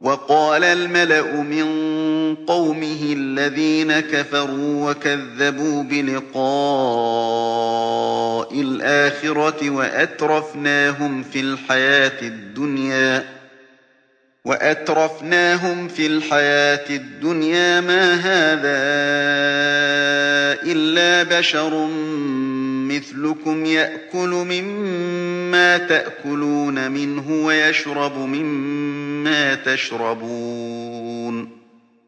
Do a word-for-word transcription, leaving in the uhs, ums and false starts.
وقال الملأ من قومه الذين كفروا وكذبوا بلقاء الآخرة وأترفناهم في الحياة الدنيا وأترفناهم في الحياة الدنيا ما هذا إلا بشر مثلكم يأكل مما تأكلون منه ويشرب مما تشربون